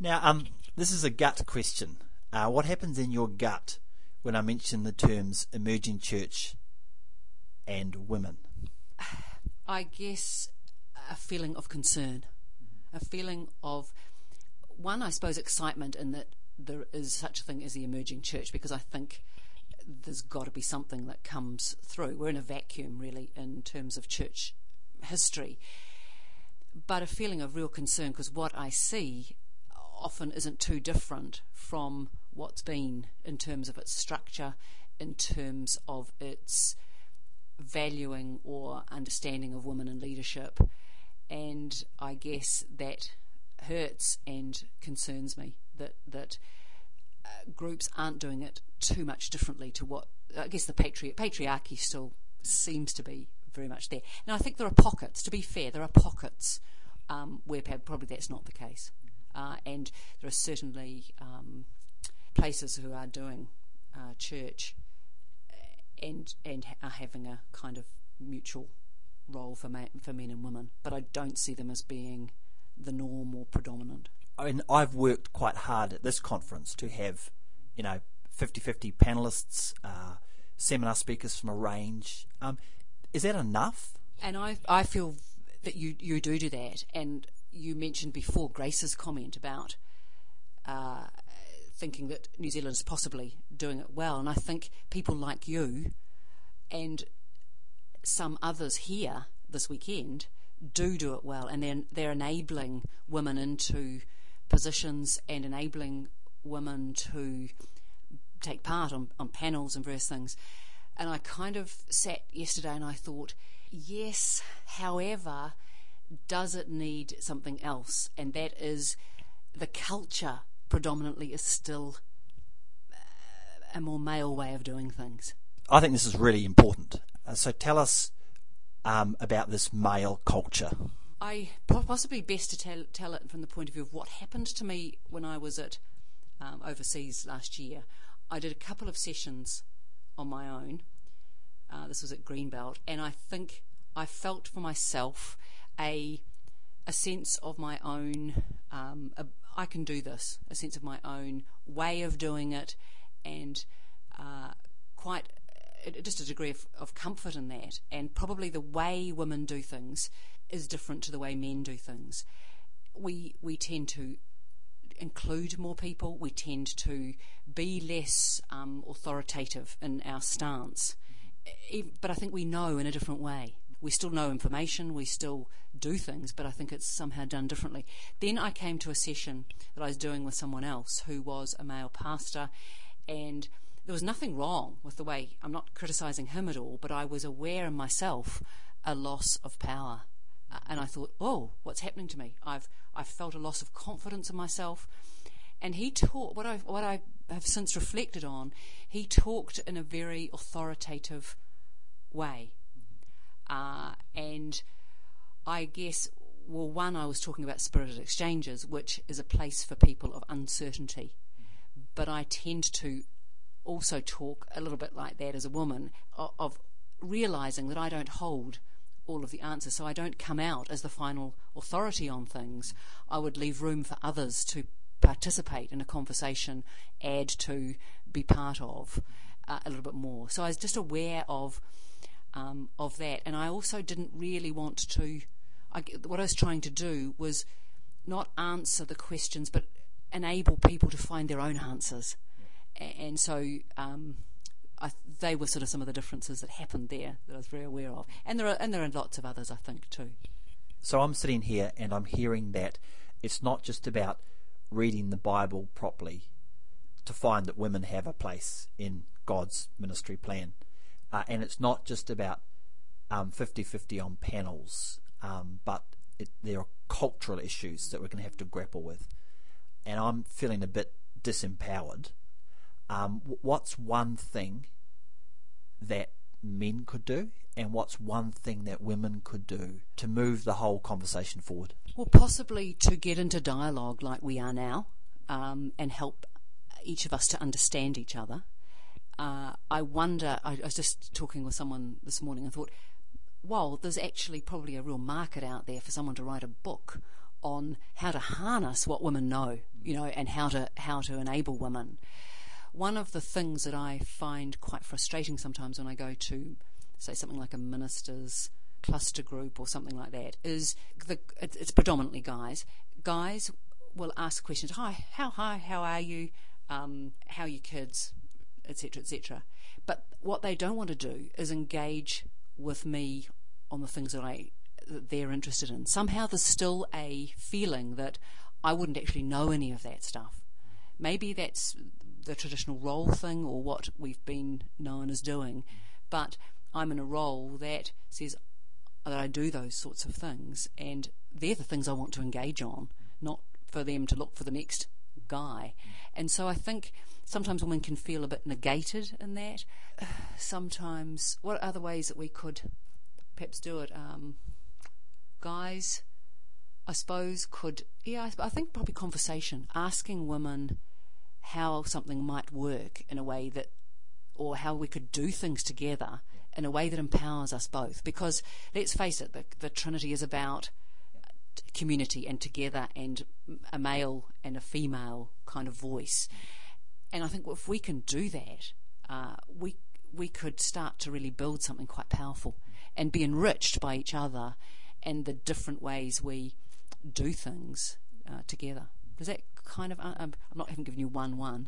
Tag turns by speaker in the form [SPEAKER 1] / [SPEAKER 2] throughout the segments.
[SPEAKER 1] Now, this is a gut question. What happens in your gut when I mention the terms emerging church and women?
[SPEAKER 2] I guess a feeling of concern, a feeling of, one, I suppose, excitement in that there is such a thing as the emerging church, because I think there's got to be something that comes through. We're in a vacuum, really, in terms of church history. But a feeling of real concern, because what I see often isn't too different from what's been in terms of its structure, in terms of its valuing or understanding of women in leadership. And I guess that hurts and concerns me, that groups aren't doing it too much differently to what, I guess, the patriarchy still seems to be very much there. Now, I think there are pockets, to be fair, there are pockets where probably that's not the case. And there are certainly places who are doing church and are having a kind of mutual role for men and women. But I don't see them as being the norm or predominant.
[SPEAKER 1] I mean, I've worked quite hard at this conference to have, 50-50 panellists, seminar speakers from a range. Is that enough?
[SPEAKER 2] And I feel that you do that. And you mentioned before Grace's comment about thinking that New Zealand's possibly doing it well. And I think people like you and some others here this weekend do it well. And they're enabling women into positions and enabling women to take part on panels and various things. And I kind of sat yesterday and I thought, yes, however, does it need something else? And that is the culture predominantly is still a more male way of doing things.
[SPEAKER 1] I think this is really important. So tell us about this male culture.
[SPEAKER 2] I possibly best to tell it from the point of view of what happened to me when I was at overseas last year. I did a couple of sessions on my own. This was at Greenbelt, and I think I felt for myself a sense of my own, I can do this, a sense of my own way of doing it, and quite just a degree of comfort in that. And probably the way women do things is different to the way men do things. We tend to include more people. We tend to be less authoritative in our stance. But I think we know in a different way. We still know information, we still do things, but I think it's somehow done differently. Then I came to a session that I was doing with someone else who was a male pastor, and there was nothing wrong with the way, I'm not criticising him at all, but I was aware in myself a loss of power. And I thought, oh, what's happening to me? I've felt a loss of confidence in myself. And he taught, what I have since reflected on, he talked in a very authoritative way. And I guess, well, one, I was talking about spirited exchanges, which is a place for people of uncertainty. But I tend to also talk a little bit like that as a woman, of realising that I don't hold all of the answers, so I don't come out as the final authority on things. I would leave room for others to participate in a conversation, add to, be part of a little bit more. So I was just aware of that, and I also didn't really want to. What I was trying to do was not answer the questions, but enable people to find their own answers. And so they were sort of some of the differences that happened there that I was very aware of, and there are lots of others, I think, too.
[SPEAKER 1] So I'm sitting here and I'm hearing that it's not just about reading the Bible properly to find that women have a place in God's ministry plan. And it's not just about 50-50 on panels, but there are cultural issues that we're going to have to grapple with. And I'm feeling a bit disempowered. What's one thing that men could do, and what's one thing that women could do to move the whole conversation forward?
[SPEAKER 2] Well, possibly to get into dialogue like we are now, and help each of us to understand each other. I wonder, I was just talking with someone this morning and thought, well, there's actually probably a real market out there for someone to write a book on how to harness what women know and how to enable women. One of the things that I find quite frustrating sometimes when I go to, say, something like a ministers' cluster group or something like that is it's predominantly guys. Guys will ask questions. Hi, how are you? How are your kids? Etc. etc. But what they don't want to do is engage with me on the things that they're interested in. Somehow there's still a feeling that I wouldn't actually know any of that stuff. Maybe that's the traditional role thing or what we've been known as doing, but I'm in a role that says that I do those sorts of things, and they're the things I want to engage on, not for them to look for the next guy. And so I think sometimes women can feel a bit negated in that. Sometimes, what are the ways that we could perhaps do it? Guys, I suppose, I think probably conversation, asking women how something might work in a way that, or how we could do things together in a way that empowers us both. Because let's face it, the Trinity is about community and together and a male and a female kind of voice. And I think if we can do that, we could start to really build something quite powerful and be enriched by each other and the different ways we do things together. Does that kind of... I haven't given you one.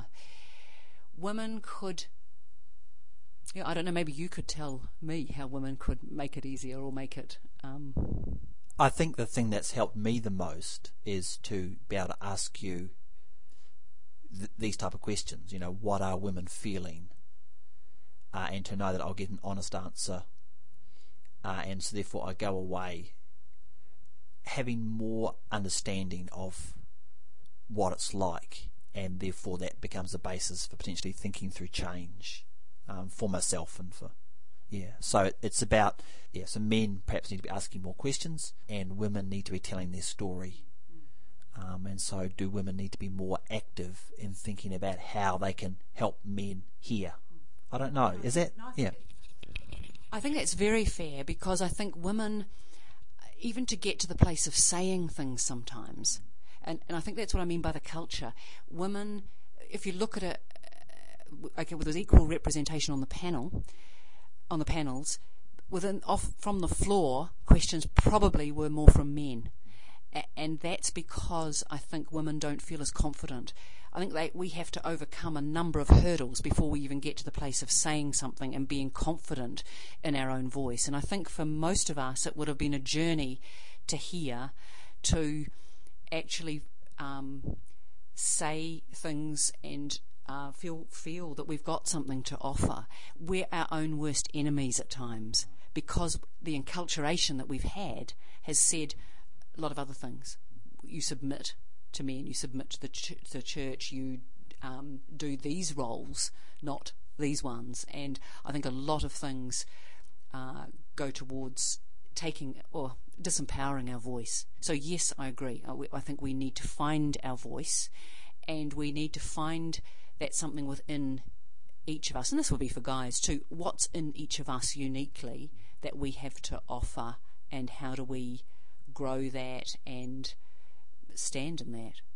[SPEAKER 2] Women could... I don't know, maybe you could tell me how women could make it easier or make it...
[SPEAKER 1] I think the thing that's helped me the most is to be able to ask you these type of questions. What are women feeling? And to know that I'll get an honest answer. And so therefore I go away having more understanding of what it's like, and therefore that becomes the basis for potentially thinking through change for myself and for... So it's about... so men perhaps need to be asking more questions, and women need to be telling their story. And so do women need to be more active in thinking about how they can help men hear? I don't know. Is that... Yeah.
[SPEAKER 2] I think that's very fair, because I think women, even to get to the place of saying things sometimes, and I think that's what I mean by the culture. Women, if you look at it, well, there's equal representation on the panels, from the floor, questions probably were more from men. And that's because I think women don't feel as confident. I think we have to overcome a number of hurdles before we even get to the place of saying something and being confident in our own voice. And I think for most of us it would have been a journey to actually say things and feel that we've got something to offer. We're our own worst enemies at times, because the enculturation that we've had has said a lot of other things. You submit to men, you submit to the church, you do these roles, not these ones. And I think a lot of things go towards taking or disempowering our voice. So yes, I agree. I think we need to find our voice, and we need to find that something within each of us, and this will be for guys too, what's in each of us uniquely that we have to offer, and how do we grow that and stand in that.